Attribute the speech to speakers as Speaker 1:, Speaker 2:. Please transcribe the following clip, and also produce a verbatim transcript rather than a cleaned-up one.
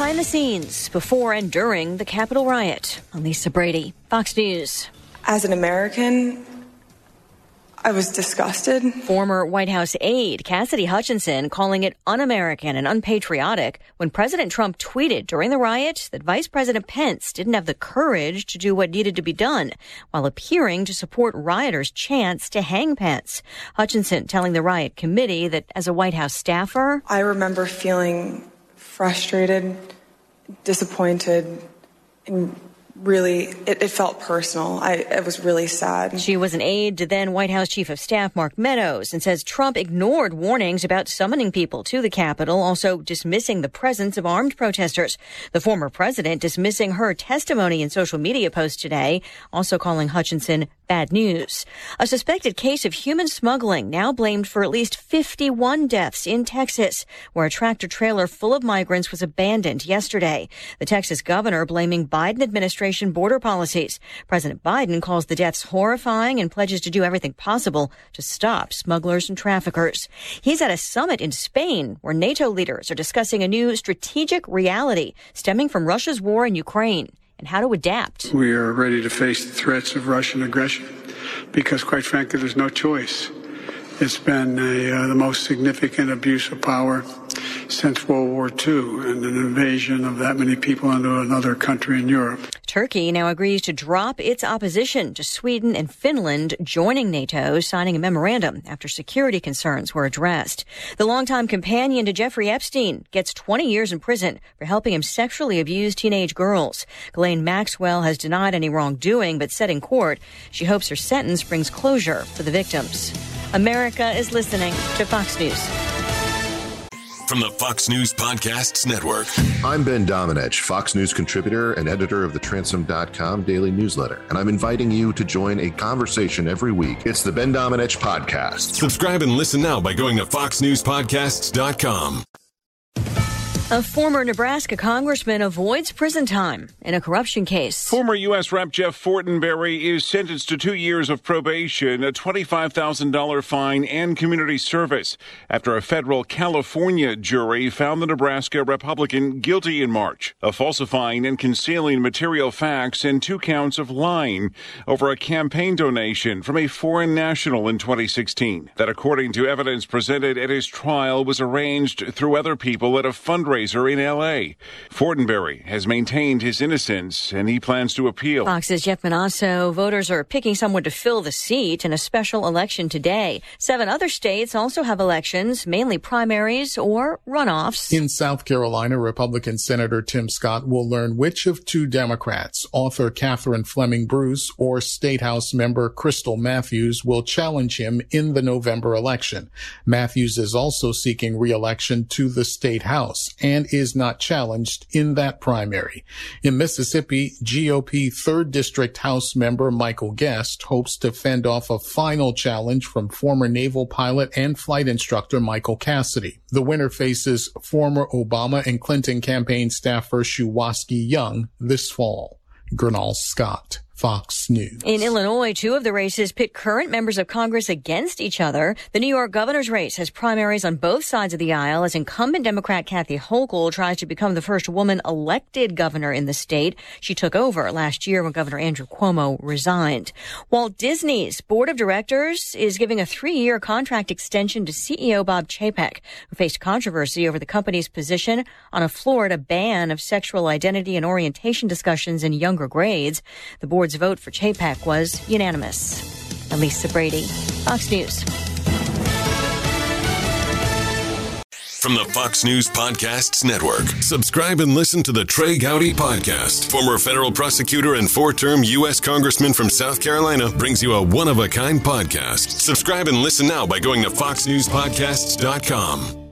Speaker 1: behind the scenes before and during the Capitol riot. Lisa Brady, Fox News.
Speaker 2: As an American, I was disgusted.
Speaker 1: Former White House aide Cassidy Hutchinson calling it un-American and unpatriotic when President Trump tweeted during the riot that Vice President Pence didn't have the courage to do what needed to be done while appearing to support rioters' chants to hang Pence. Hutchinson telling the riot committee that as a White House staffer,
Speaker 2: I remember feeling frustrated, disappointed, and really, it, it felt personal. I, it was really sad.
Speaker 1: She was an aide to then White House Chief of Staff Mark Meadows and says Trump ignored warnings about summoning people to the Capitol, also dismissing the presence of armed protesters. The former president dismissing her testimony in social media posts today, also calling Hutchinson bad news. A suspected case of human smuggling now blamed for at least fifty-one deaths in Texas, where a tractor trailer full of migrants was abandoned yesterday. The Texas governor blaming Biden administration border policies. President Biden calls the deaths horrifying and pledges to do everything possible to stop smugglers and traffickers. He's at a summit in Spain where NATO leaders are discussing a new strategic reality stemming from Russia's war in Ukraine and how to adapt.
Speaker 3: We are ready to face the threats of Russian aggression because, quite frankly, there's no choice. It's been a, uh, the most significant abuse of power since World War Two and an invasion of that many people into another country in Europe.
Speaker 1: Turkey now agrees to drop its opposition to Sweden and Finland joining NATO, signing a memorandum after security concerns were addressed. The longtime companion to Jeffrey Epstein gets twenty years in prison for helping him sexually abuse teenage girls. Ghislaine Maxwell has denied any wrongdoing, but said in court she hopes her sentence brings closure for the victims. America is listening to Fox News.
Speaker 4: From the Fox News Podcasts Network.
Speaker 5: I'm Ben Domenech, Fox News contributor and editor of the Transom dot com daily newsletter, and I'm inviting you to join a conversation every week. It's the Ben Domenech Podcast.
Speaker 4: Subscribe and listen now by going to fox news podcasts dot com.
Speaker 1: A former Nebraska congressman avoids prison time in a corruption case.
Speaker 6: Former U S Rep Jeff Fortenberry is sentenced to two years of probation, a twenty-five thousand dollars fine, and community service after a federal California jury found the Nebraska Republican guilty in March of falsifying and concealing material facts and two counts of lying over a campaign donation from a foreign national in twenty sixteen. That, according to evidence presented at his trial, was arranged through other people at a fundraiser in L A. Fortenberry has maintained his innocence, and he plans to appeal.
Speaker 1: Fox's Jeff Manasso. Voters are picking someone to fill the seat in a special election today. Seven other states also have elections, mainly primaries or runoffs.
Speaker 7: In South Carolina, Republican Senator Tim Scott will learn which of two Democrats, author Catherine Fleming Bruce or State House member Crystal Matthews, will challenge him in the November election. Matthews is also seeking re-election to the State House and is not challenged in that primary. In Mississippi, G O P third District House member Michael Guest hopes to fend off a final challenge from former naval pilot and flight instructor Michael Cassidy. The winner faces former Obama and Clinton campaign staffer Shuwaski Young this fall. Gernal Scott, Fox News.
Speaker 1: In Illinois, two of the races pit current members of Congress against each other. The New York governor's race has primaries on both sides of the aisle as incumbent Democrat Kathy Hochul tries to become the first woman elected governor in the state. She took over last year when Governor Andrew Cuomo resigned. Walt Disney's board of directors is giving a three-year contract extension to C E O Bob Chapek, who faced controversy over the company's position on a Florida ban of sexual identity and orientation discussions in younger grades. The board Board's vote for Chapek was unanimous. Lisa Brady, Fox News.
Speaker 4: From the Fox News Podcasts Network. Subscribe and listen to the Trey Gowdy Podcast. Former federal prosecutor and four-term U S congressman from South Carolina brings you a one-of-a-kind podcast. Subscribe and listen now by going to fox news podcasts dot com.